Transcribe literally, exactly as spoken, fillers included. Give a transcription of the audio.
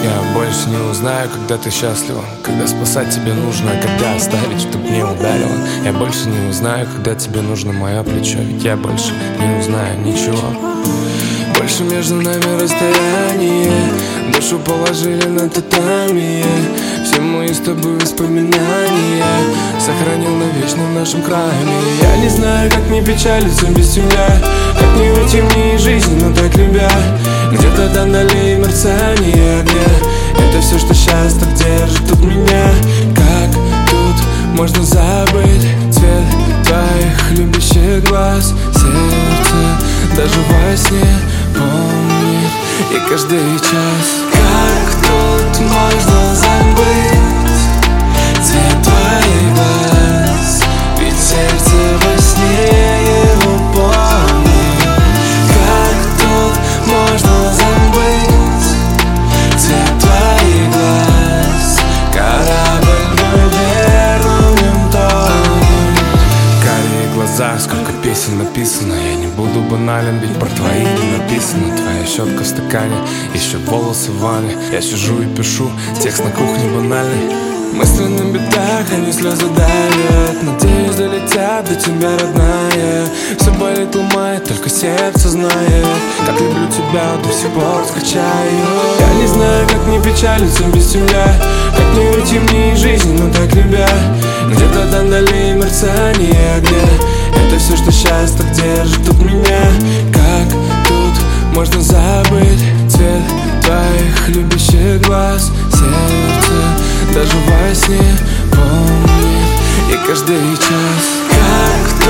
Я больше не узнаю, когда ты счастлива, когда спасать тебе нужно, а когда оставить, чтоб не ударило. Я больше не узнаю, когда тебе нужно мое плечо, ведь я больше не узнаю ничего. Больше между нами расстояние, душу положили на татами. Все мои с тобой воспоминания сохранил навечно в нашем крае. Я не знаю, как не печалиться без тебя, как не уйти мне из жизни, но так любя. Где-то до долей мерцание огня, это все, что сейчас так держит тут меня. Как тут можно забыть цвет твоих любящих глаз? Сердце даже во сне помнит и каждый час. Как тут можно забыть цвет твоих глаз? Ведь сердце во сне его помнит. Как тут можно забыть цвет твоих глаз? Корабль мой верно в нем тонет. Карие глаза, сколько песен написано. Я не буду банален, ведь про твои не написано. Твоя щетка в стакане, еще волосы в ванне. Я сижу и пишу, текст на кухне банальный. Мысли на битах, они слезы давят. Надеюсь, долетят до тебя, родная. Все болит, ломает, только сердце знает. Как люблю тебя, до сих пор скачаю. Я не знаю, как не печалиться без тебя, как не уйти мне из жизни, но так любя. Где-то до долей мерцание огня, это все, что сейчас так держит тут меня. Как тут можно забыть цвет твоих любящих глаз? Сердце даже во сне помнит и каждый час. Как